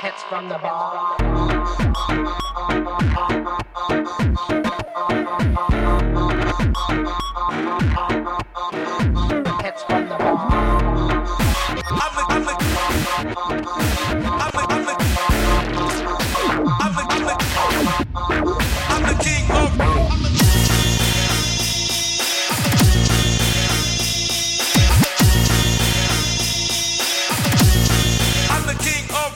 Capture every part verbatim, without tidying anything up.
hits from the bar. Hits from the bar. I'm a, I'm a, I'm a, I'm a, I'm a, I'm a, I'm the king of. I'm the king of.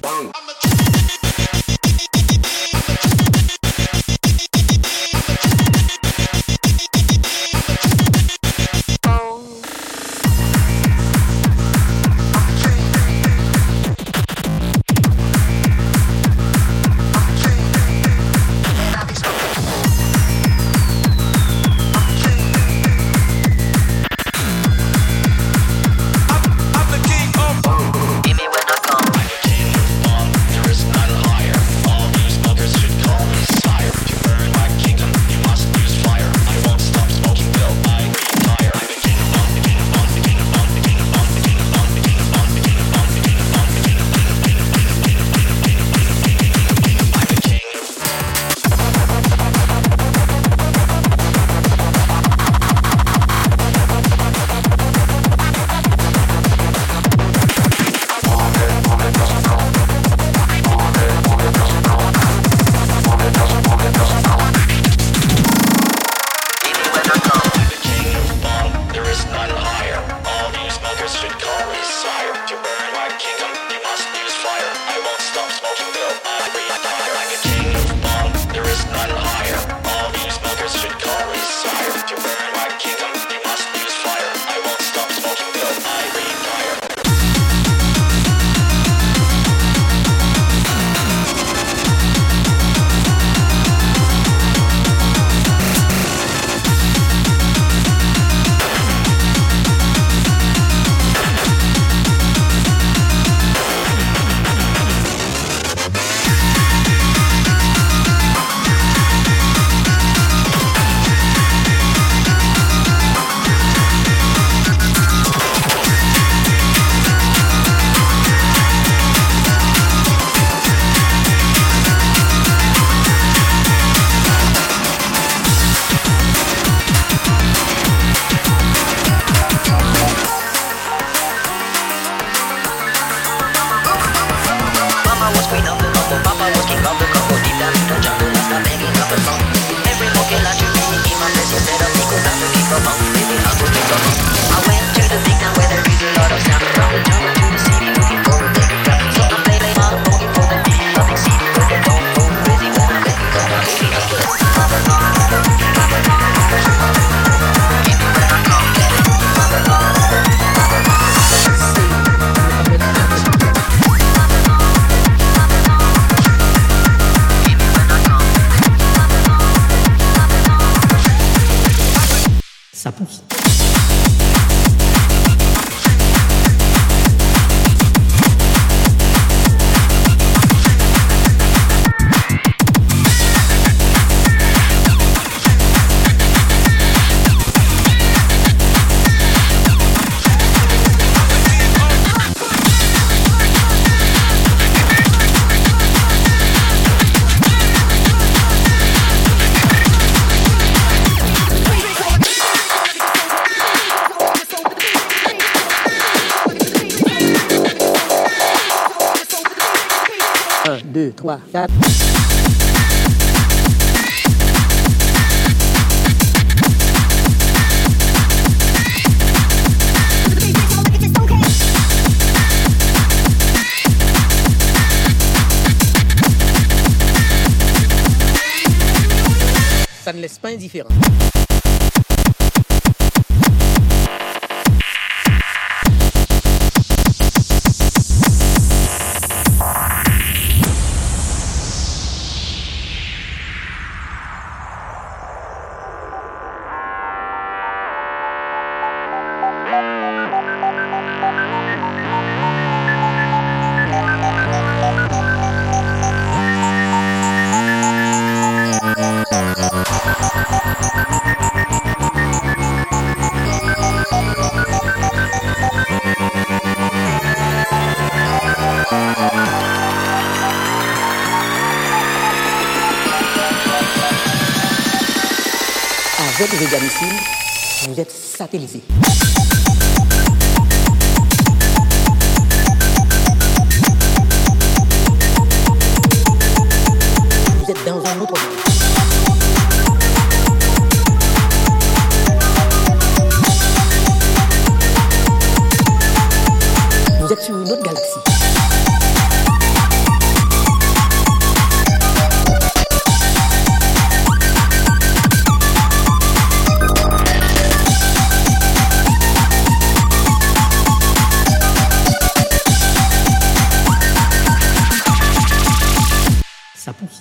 Sapos. un, deux, trois, quatre. Ça ne laisse pas indifférent. Thank you. Avec Vega Missile, vous êtes satellisé. Vous êtes dans un autre monde. Vous êtes sur une autre galaxie. Ça pousse.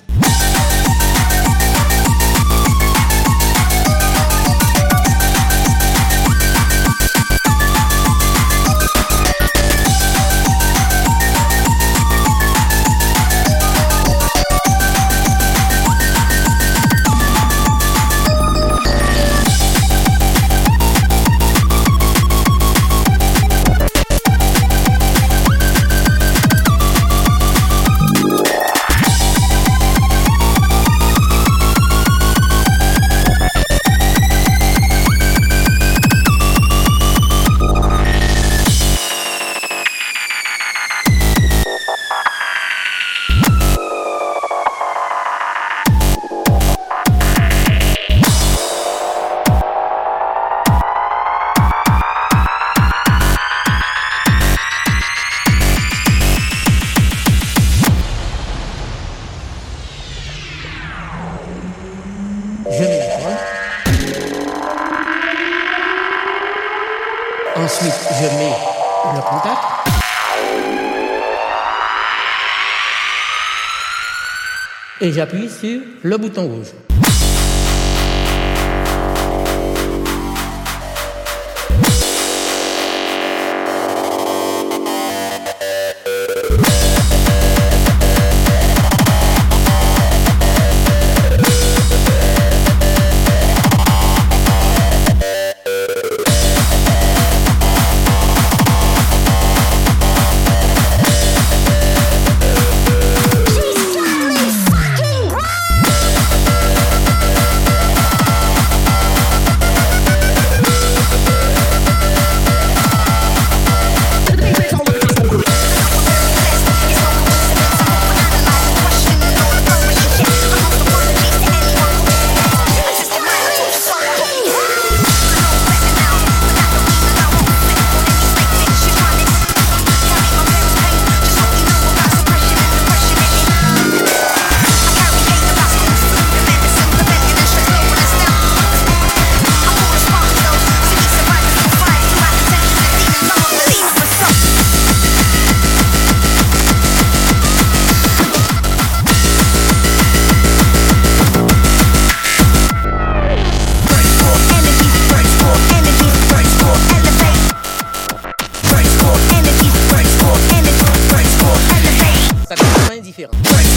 Je mets la colle. Ensuite, je mets le contact. Et j'appuie sur le bouton rouge. Différent.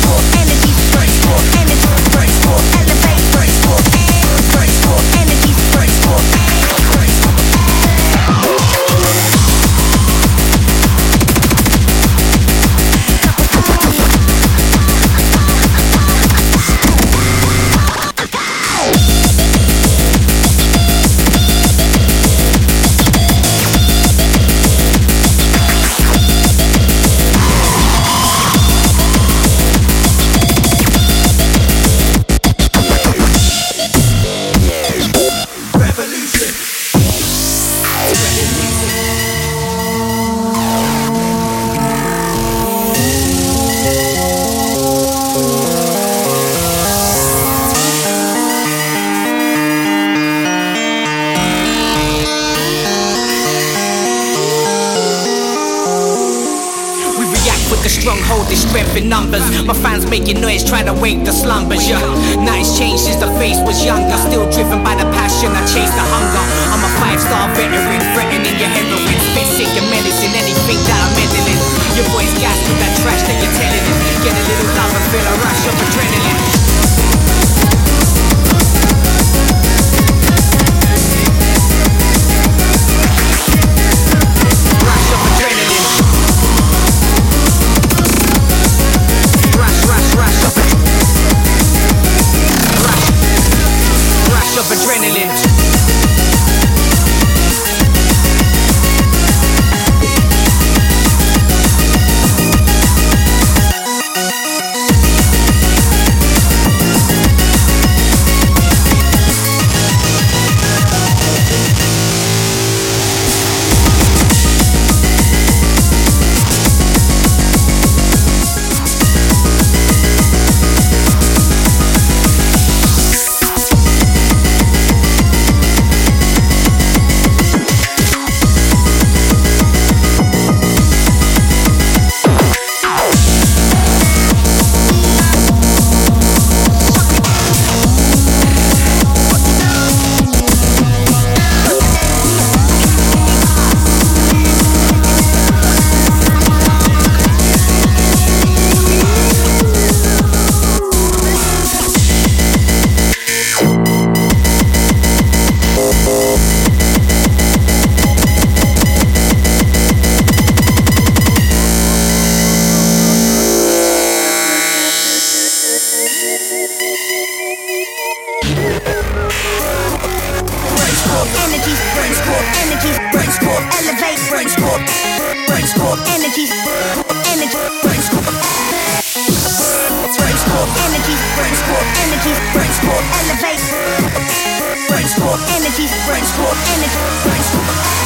Stronghold is strength in numbers. My fans making noise, trying to wake the slumbers. Yeah, now it's changed since the face was younger. Still driven by the passion, I chase the hunger. I'm a five-star veteran, threatening your heroin. Spit sick and menacing anything that I'm meddling. Your boy's gassed with that trash that you're telling him. Get a little love and feel a rush of adrenaline. Rush of adrenaline. Rush, rush, rush of adrenaline. Rush, rush of adrenaline. energy, French core energy, French core.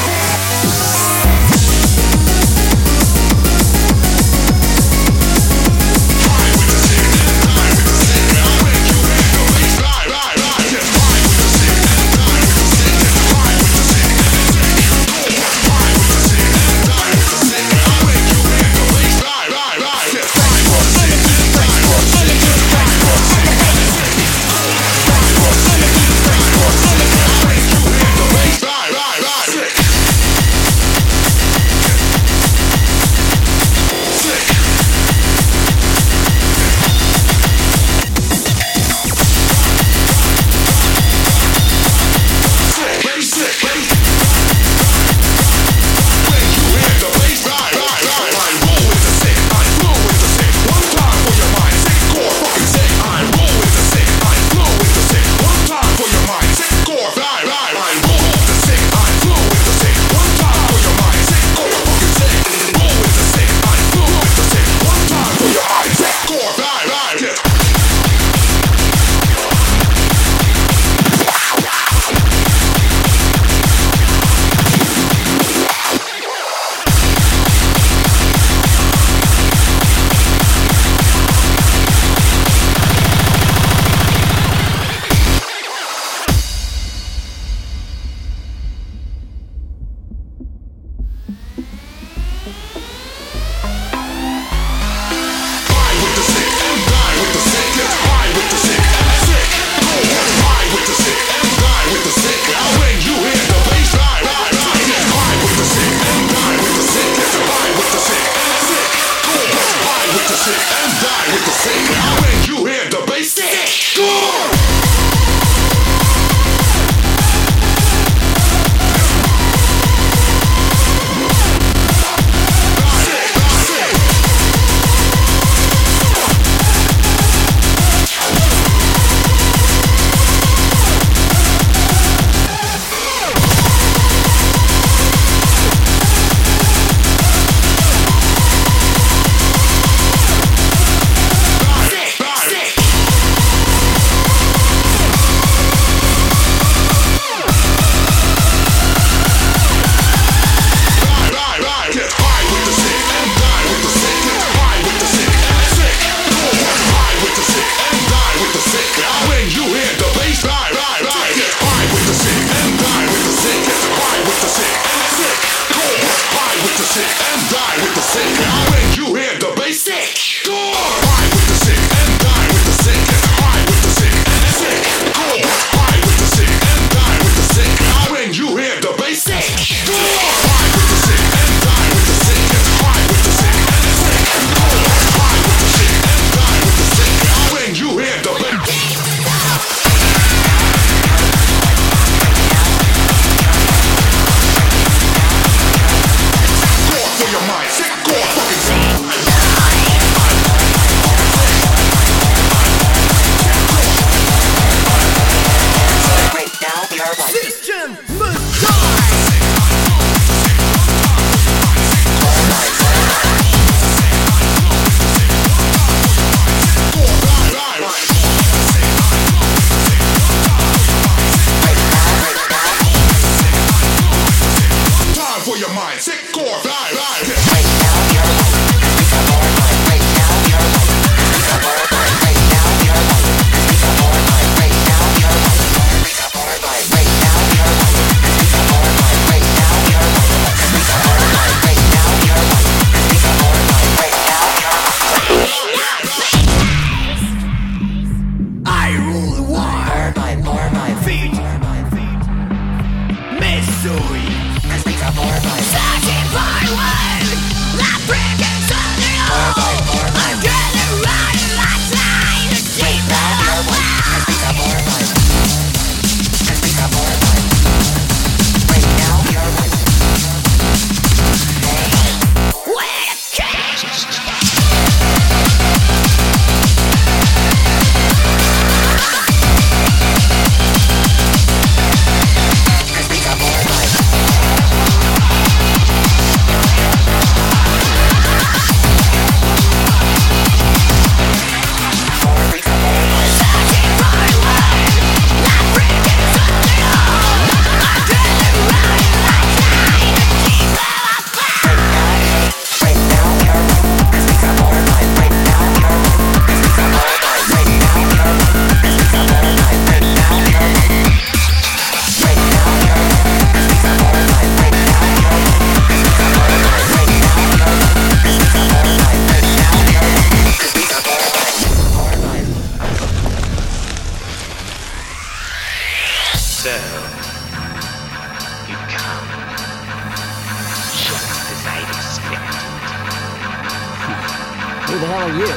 Who the hell are you?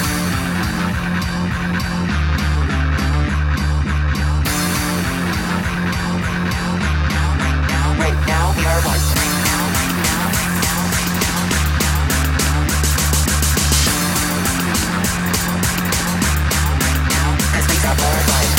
Right now we are live. As we travel our life.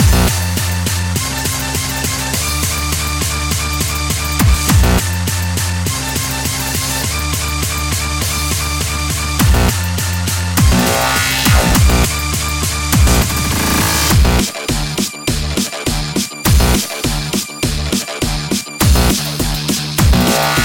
Yeah.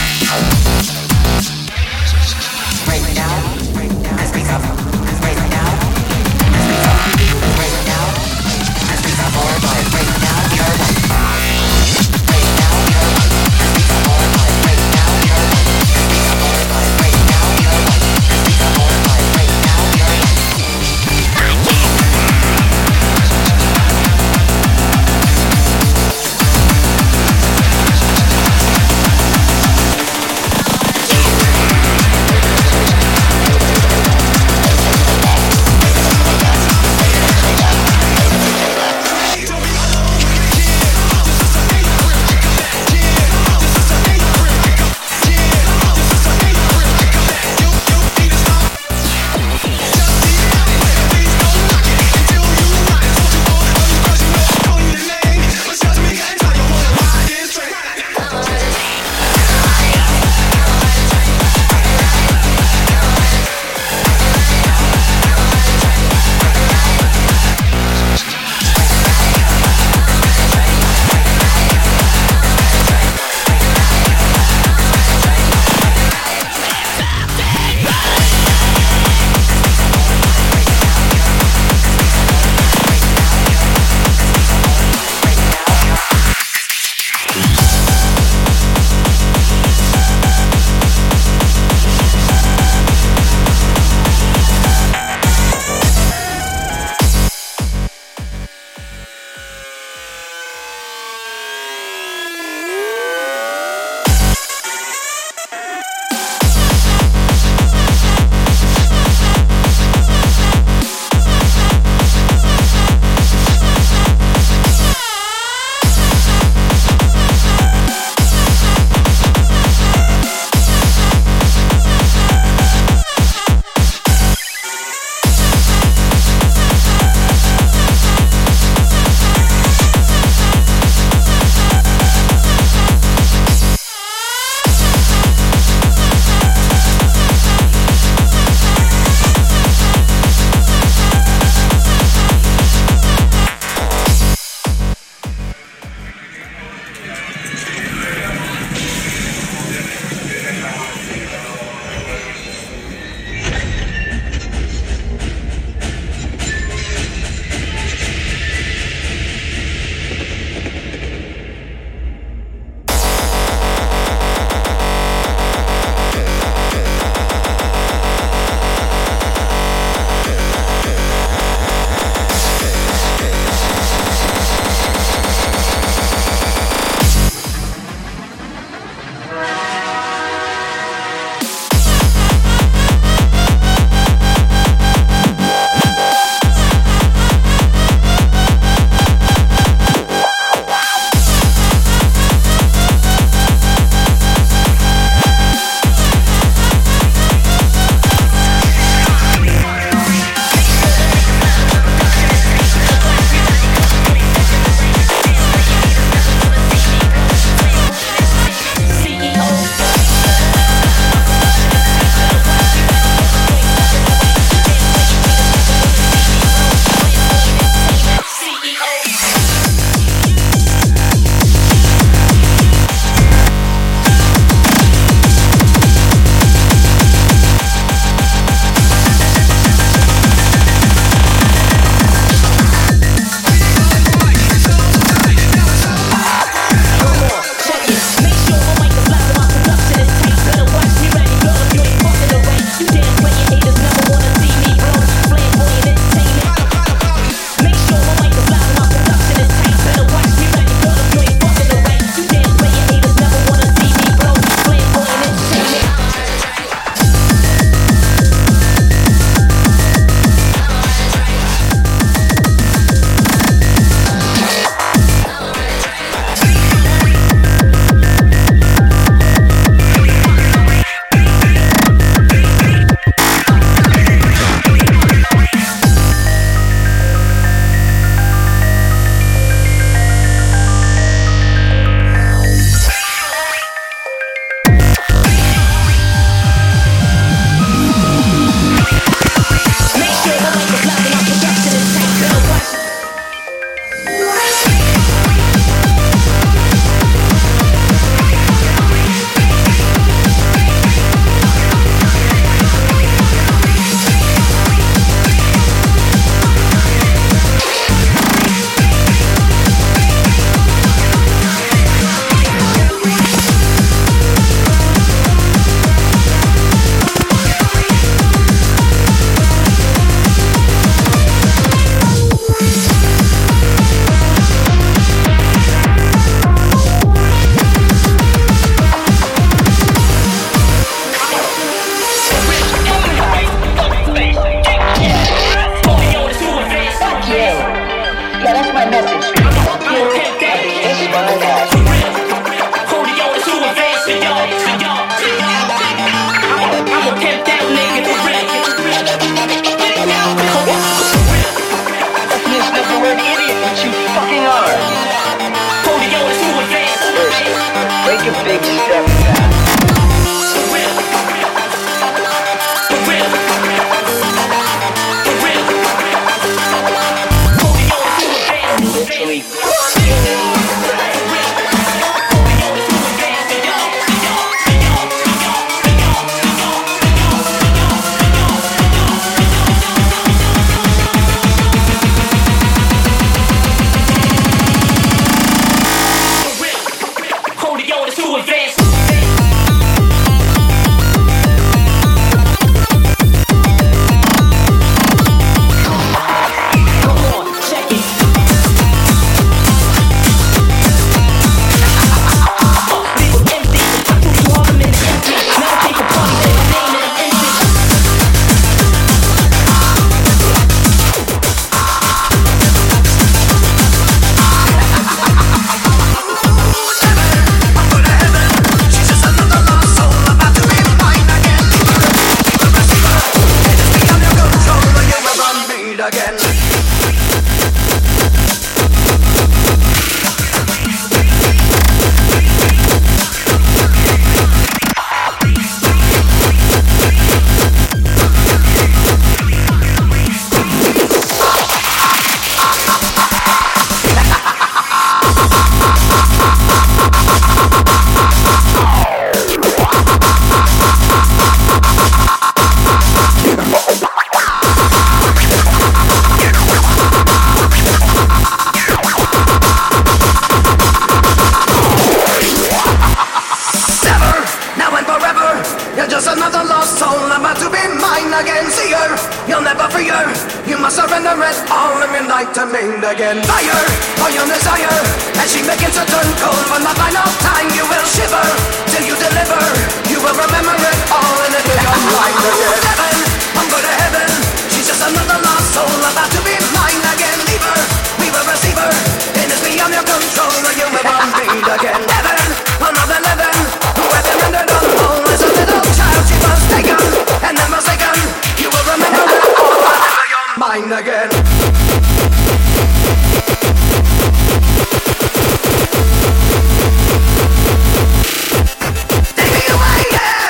see her, you'll never free her. You must surrender it all and unite to meet again. Fire for your desire, as she begins to turn cold. For the final time you will shiver, till you deliver. You will remember it all and it'll be your mind again. Heaven, I'm going to heaven. She's just another lost soul about to be mine again. Leave her, we will receive her. It is beyond your control, you will meet again. Heaven, another living, who had been rendered unwhole. As a little child she was taken and then forsaken. You will remember it all until you're mine again. Take me away, yeah.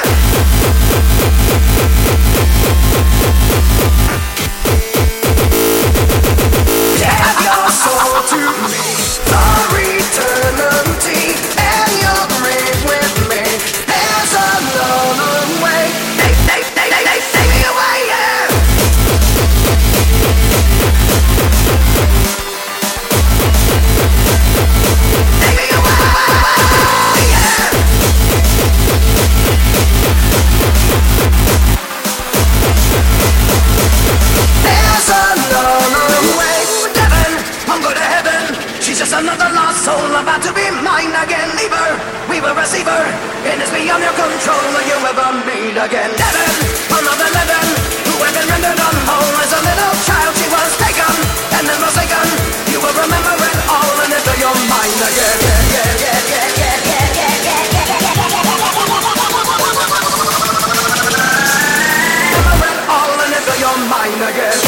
Give your soul to me for eternity, and you'll breathe with me. There's another way. Take, take, take, take, take, take me away, yeah. Take me away, yeah. There's another way. Heaven, I'm going to heaven. She's just another lost soul about to be mine again. Leave her, we will receive her. It is beyond your control, you ever meet again. Heaven, another living, who had been rendered unwhole. As a little child she was taken and then forsaken. You will remember it all and it'll your mind again. Yeah, yeah, yeah, yeah, yeah, yeah, yeah, yeah, yeah, yeah. Remember it all and it'll your mind again.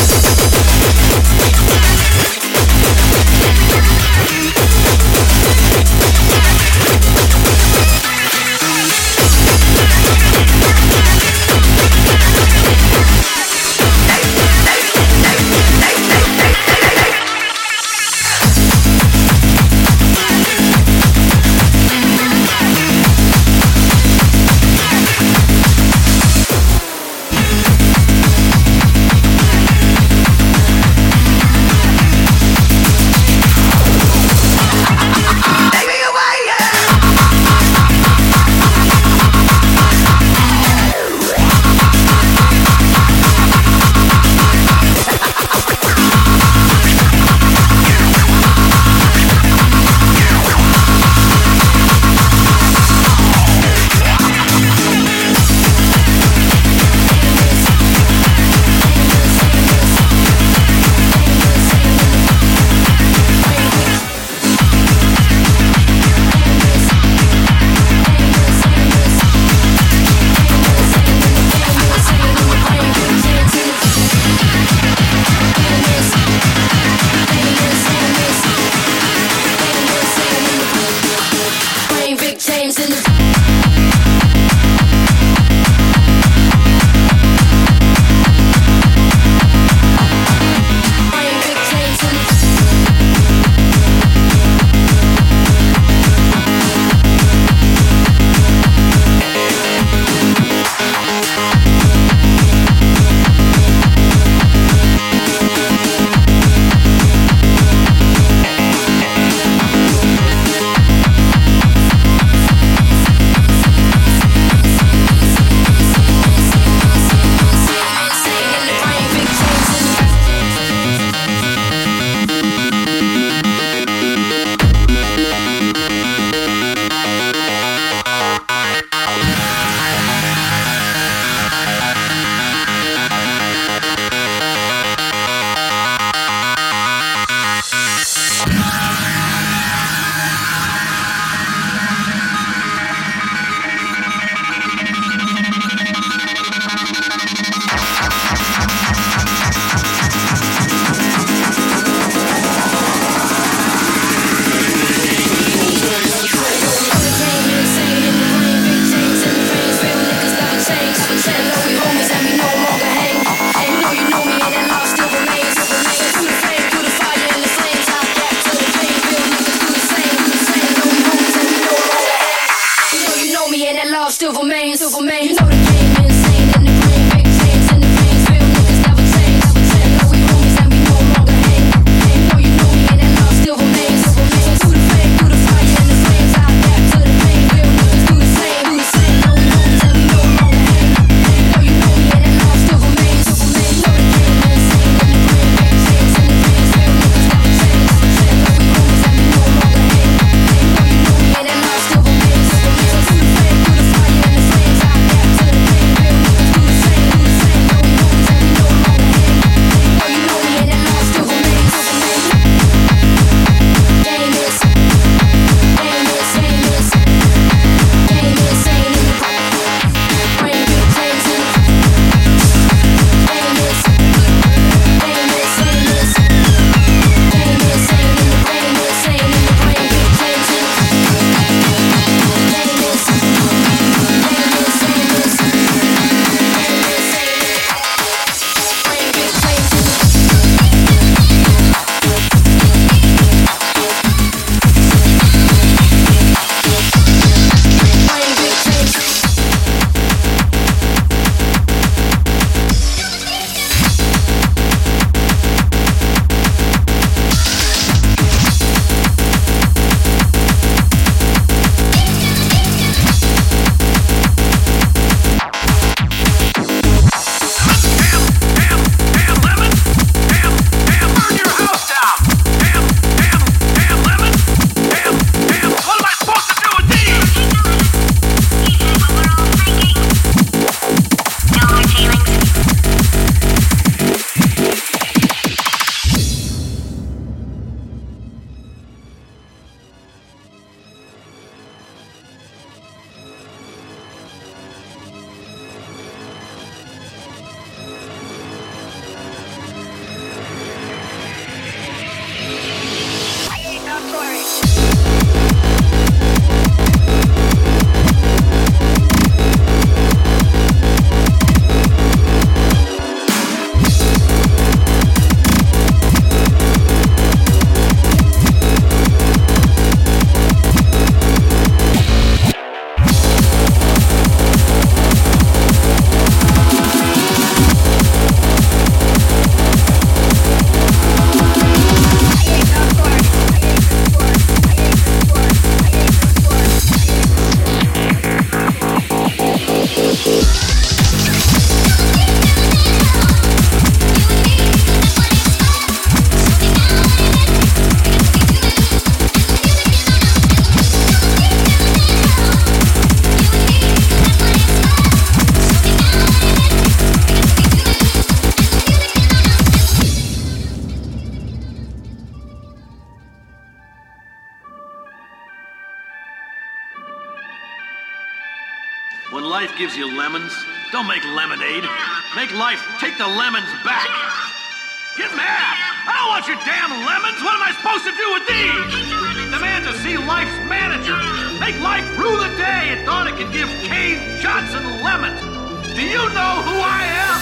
life gives you lemons, don't make lemonade. Make life take the lemons back. Get mad! I don't want your damn lemons! What am I supposed to do with these? Demand to see life's manager. Make life rule the day and thought it could give Cave Johnson lemons. Do you know who I am?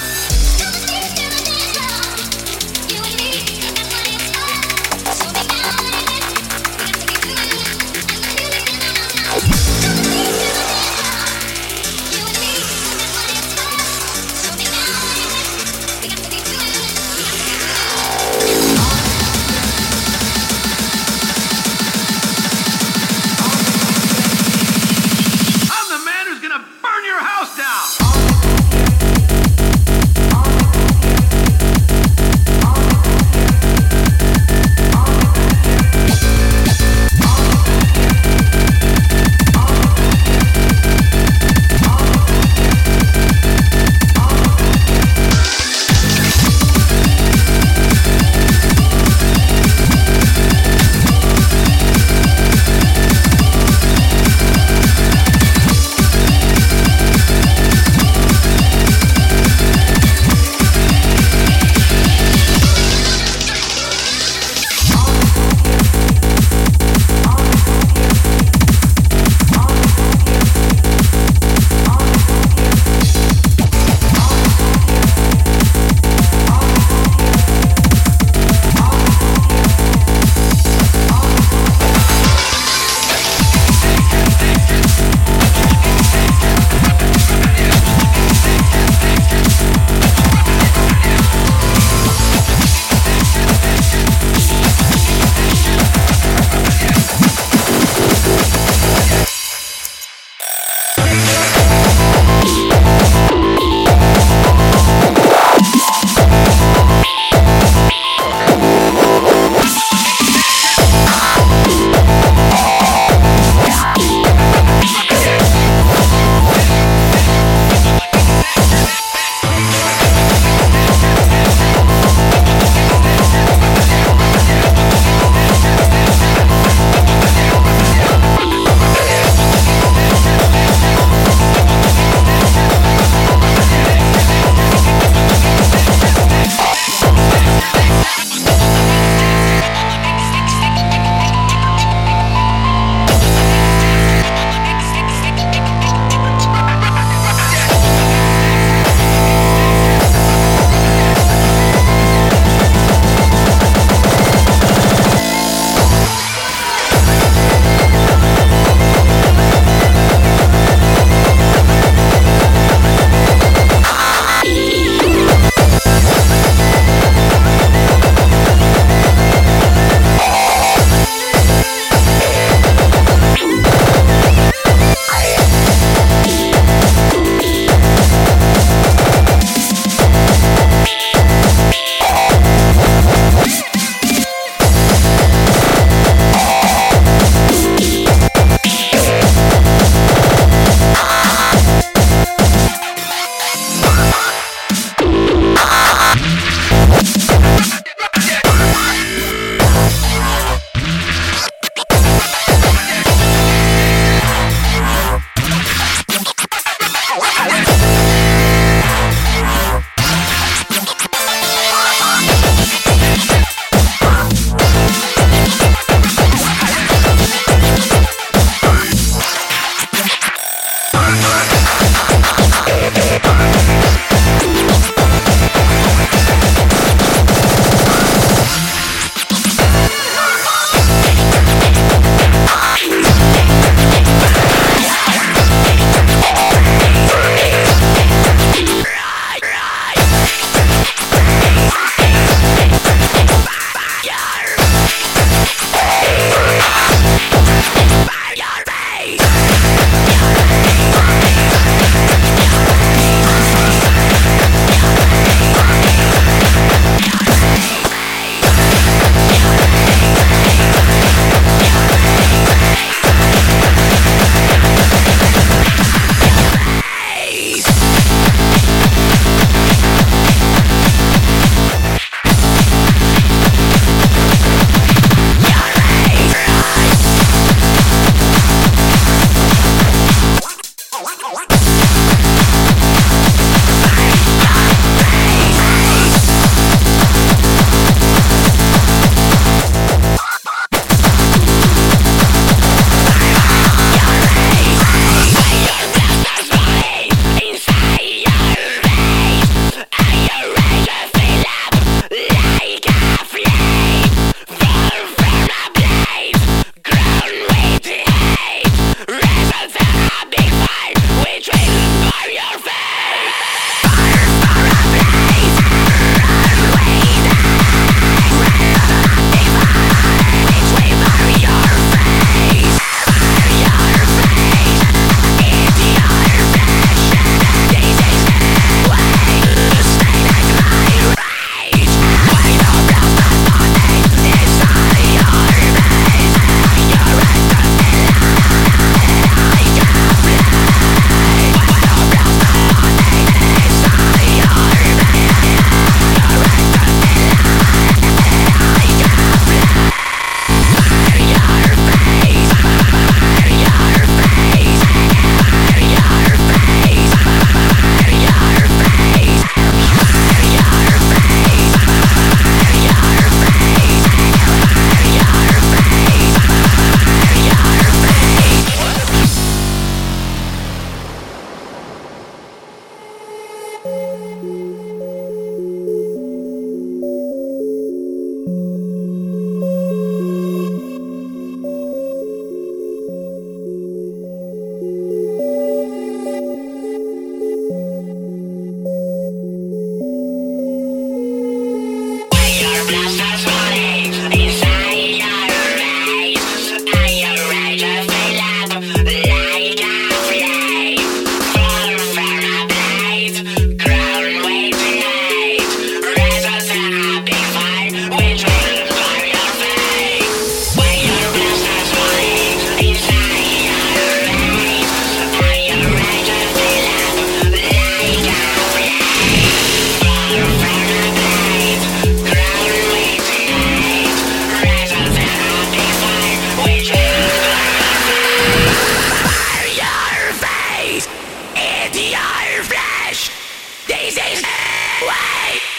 I'm the man who's gonna burn your house down!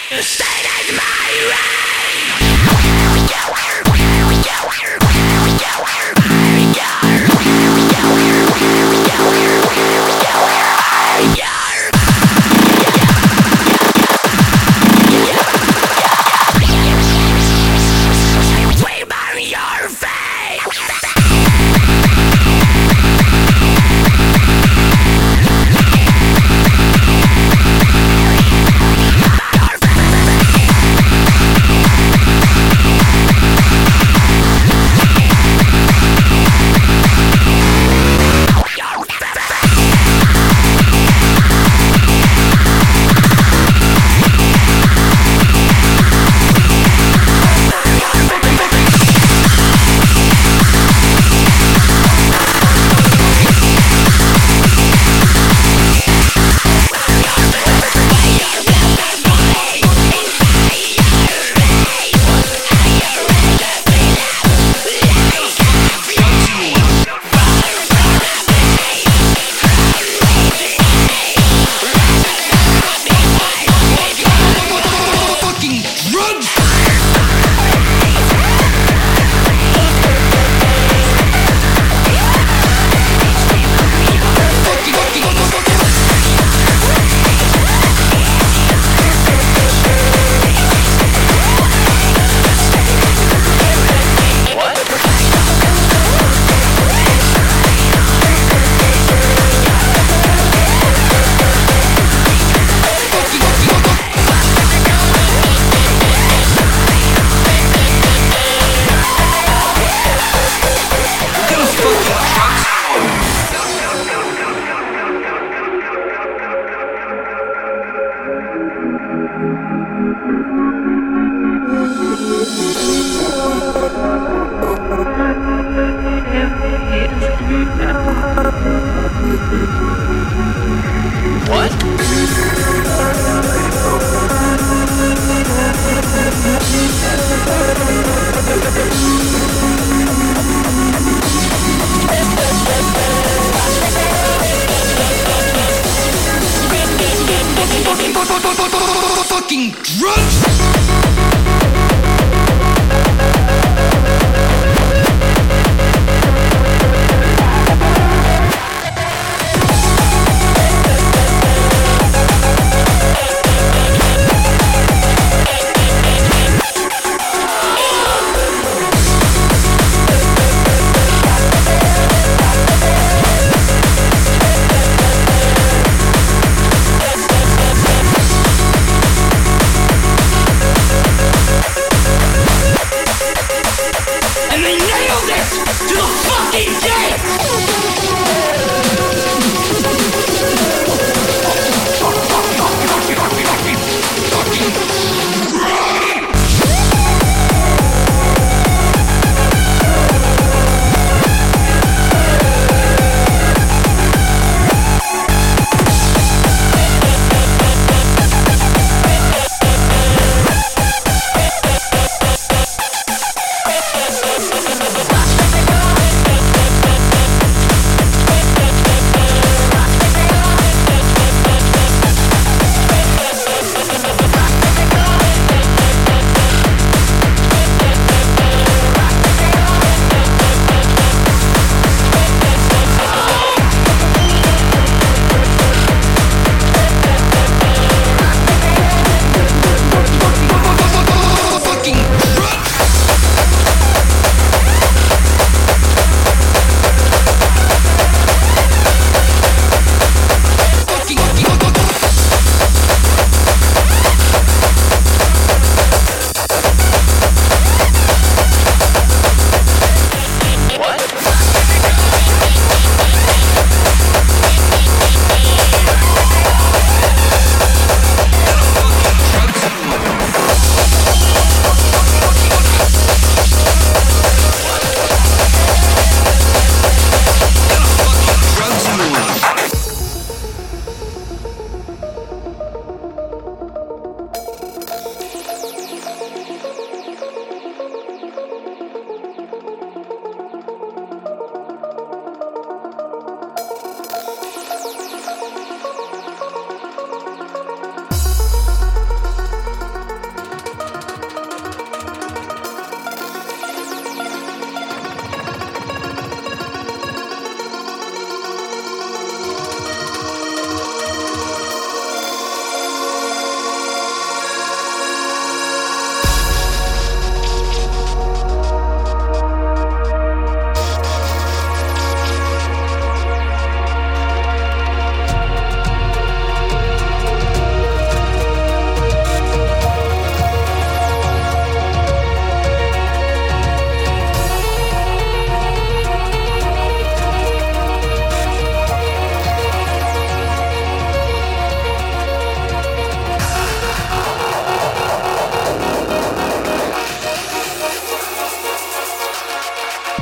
Fucking drugs!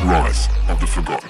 Rise of the Forgotten.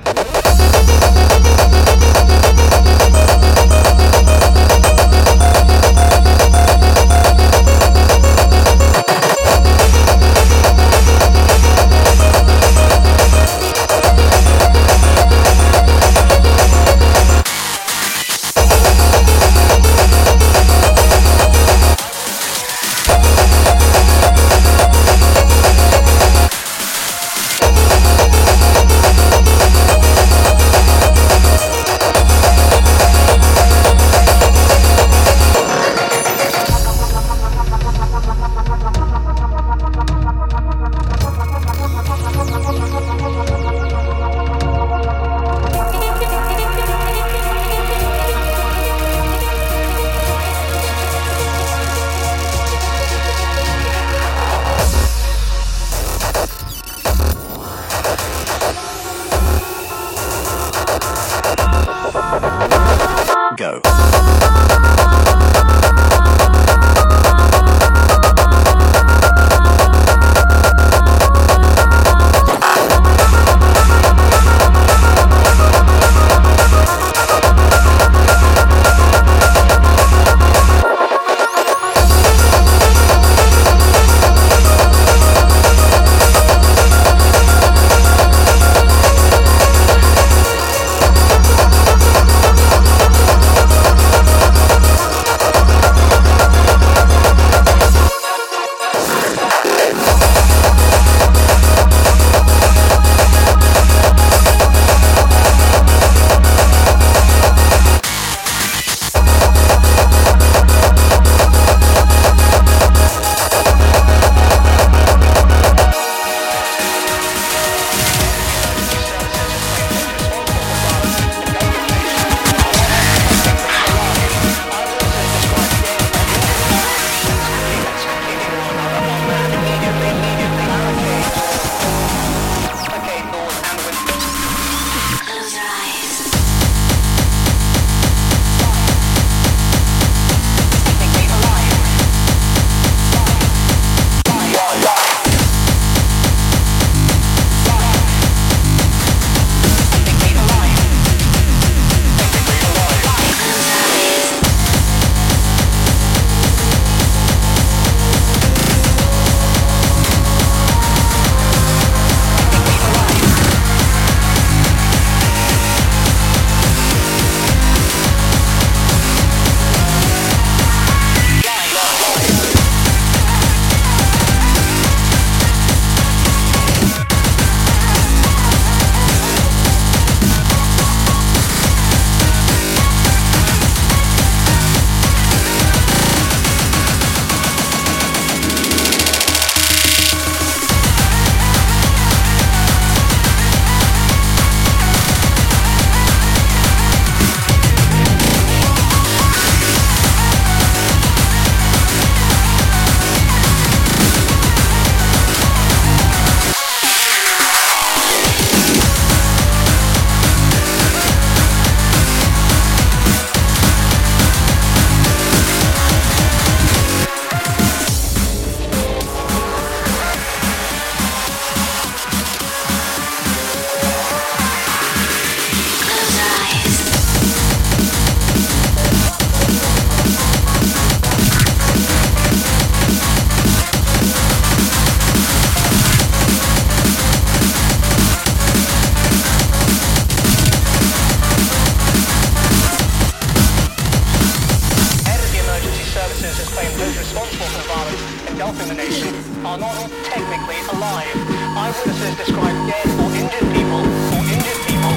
engulfing the nation are not technically alive. Eyewitnesses describe dead or injured people or injured people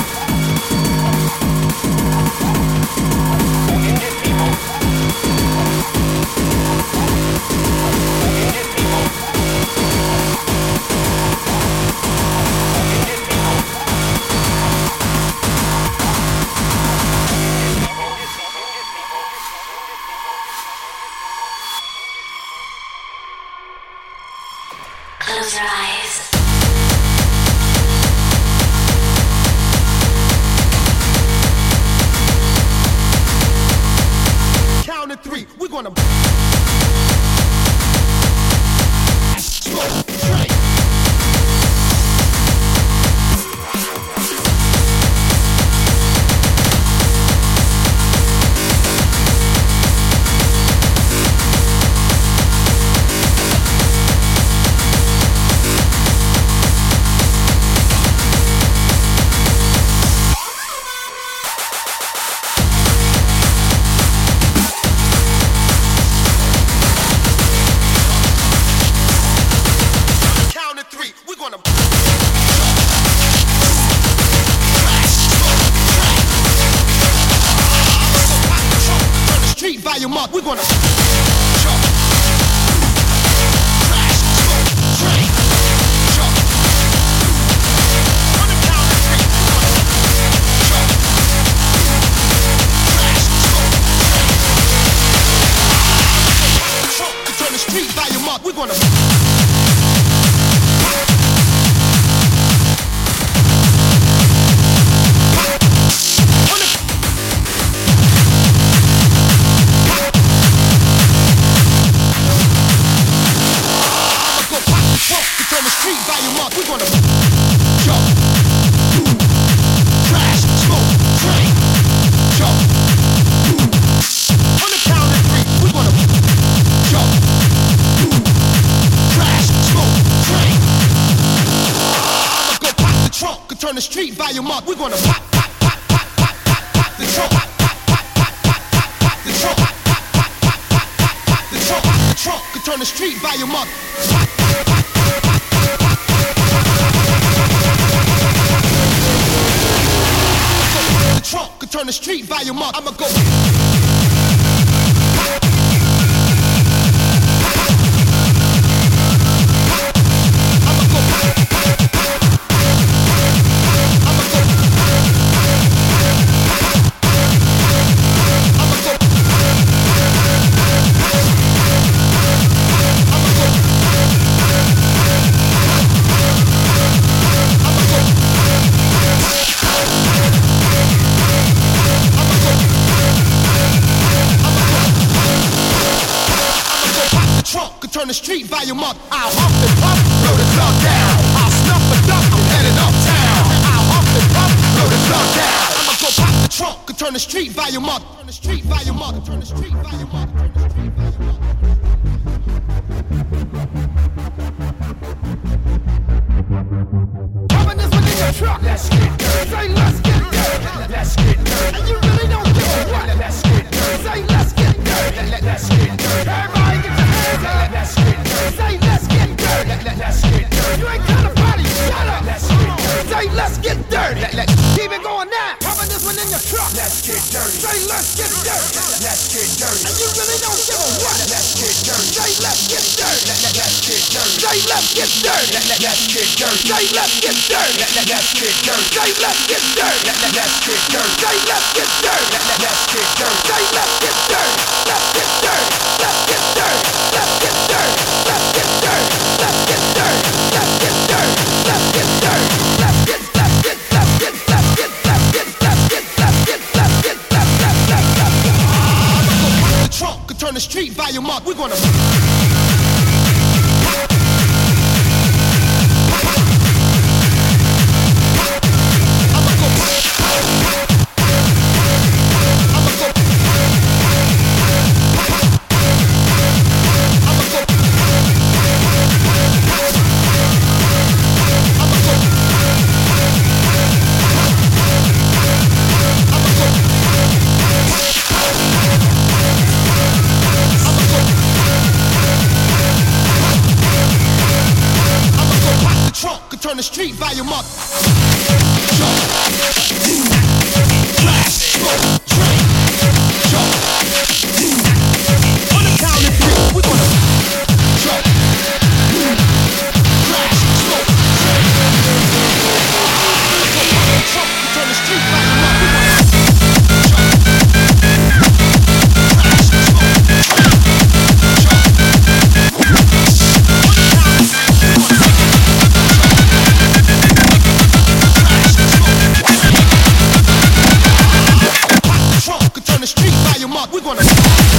or injured people or injured people Close your eyes. Count to three, we're gonna smoke, drink. gonna. Turn the street volume up, we're gonna jump, boom, crash, smoke, train, jump, boom. On the count of three, we're gonna jump, boom, crash, smoke, train. I'ma go pop the trunk and turn the street volume up. We're gonna pop, pop, pop, pop, pop, pop, pop the trunk, pop, pop, pop, pop, pop, pop, pop the trunk, pop, pop, pop, pop, pop, pop, pop the trunk, pop the trunk and turn the street volume up. Pop, pop, pop. Trunk could turn the street volume up. I'ma go. I'ma go. I'ma go. I'ma go. Turn the street volume up. I'll hump and pump, blow the club down. I'll snuff and dump, I'm heading uptown. I'll hump and pump, blow the club down. I'ma go pop the trunk and turn the street volume up. Turn the street volume up. Turn the street volume up. Pumping this one in your truck. Let's get dirty. Say let's get dirty. Let's get dirty. And you really don't give a what. Let's get dirty. Say let's get dirty. Let's get dirty. Everybody get your hands up. Let's get dirty. Say let's get dirty. Let's get dirty. You ain't kind of body. Shut up. Let's get dirty. Say let's get dirty. Keep it going now. Pumping this one in your truck. Let's get dirty. Say let's get dirty. Let's get dirty. And you really don't give a what. Let's get dirty. Say let's get dirty. Let's get dirty. Say let's get dirty. Let's get dirty. Say let's get dirty. Let's get dirty. Say let's get dirty. Let's get dirty. Say let's get dirty. Let's get dirty. Say let's get dirty. Let's get dirty. Let's get dirty. Let's get dirty. Let's get dirty. Let's get dirty. Let's get dirty. Let's get dirty. Let's get let's get let's get let's get let's get let's get let's get let's get let's let's let's let's I'ma go pop the trunk and turn the street volume up. We're gonna turn the street volume up. Jump, boom, crash, smoke, train, jump, boom. On the count of three, we're gonna jump, boom, crash, smoke, train. Jump, turn the street volume up. We're gonna jump, crash, smoke, train, jump. On the count of three, we're gonna turn the street volume up. We're gonna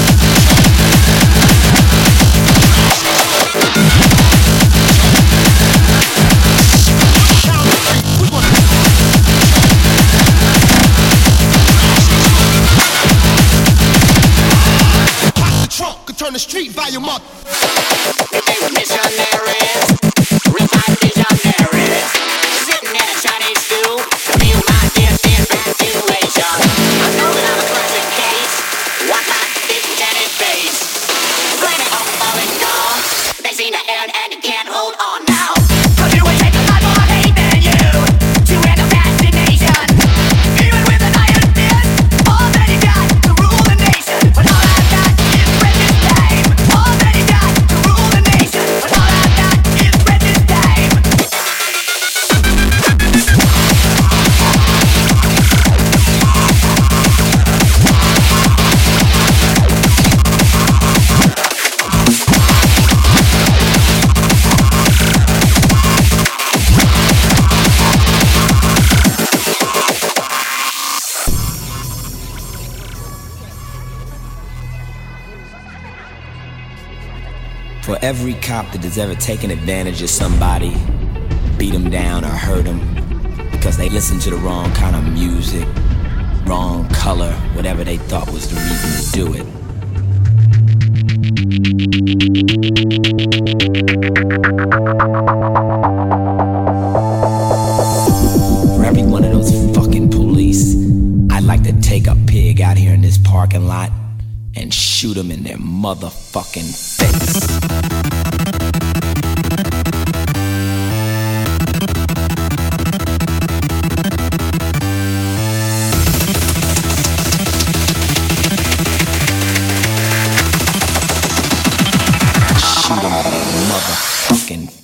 we're gonna pop the trunk and turn the street volume up. Missionaries, revive visionaries, sitting in a Chinese stew, feel my distant infatuation. I know that I'm a classic case, one hot big Janet face. Blaming on falling down, they seem to end and you can't hold on now. Cause you would take a lot more hate than you to end a fascination. Even with an iron fist, all that you got to rule the nation. But all I've got is precious time, all that you got. every cop that has ever taken advantage of somebody, beat them down or hurt them because they listened to the wrong kind of music, wrong color, whatever they thought was the reason to do it. For every one of those fucking police, I'd like to take a pig out here in this parking lot and shoot them in their motherfucking face. Shoot them in their motherfucking face.